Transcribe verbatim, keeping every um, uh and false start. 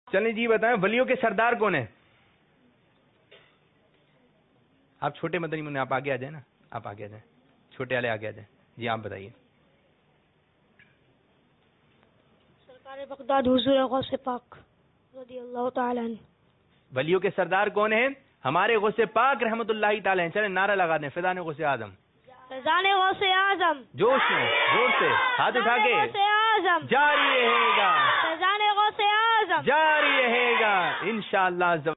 चलें जी बताएं, वलियों के सरदार कौन है? आप छोटे मदनी मुन्ने, आप आगे आ जाए ना, आप आगे आ जाए, छोटे वाले आगे आ जाए जी, आप बताइए। सरकार बगदाद हुजूर गौसे पाक रज़ियल्लाहु ताला अन्हु। वलियों के सरदार कौन है? हमारे गौसे पाक रहमतुल्लाहि ताला अलैह। चले नारा लगा दें, फिदाने गौसे आजम, फिदाने गौसे आजम, जोश में, जोर से, हाथ उठा के, गौसे आजम जारी रहेगा, फिदाने गौसे आजम जारी रहेगा इंशाअल्लाह।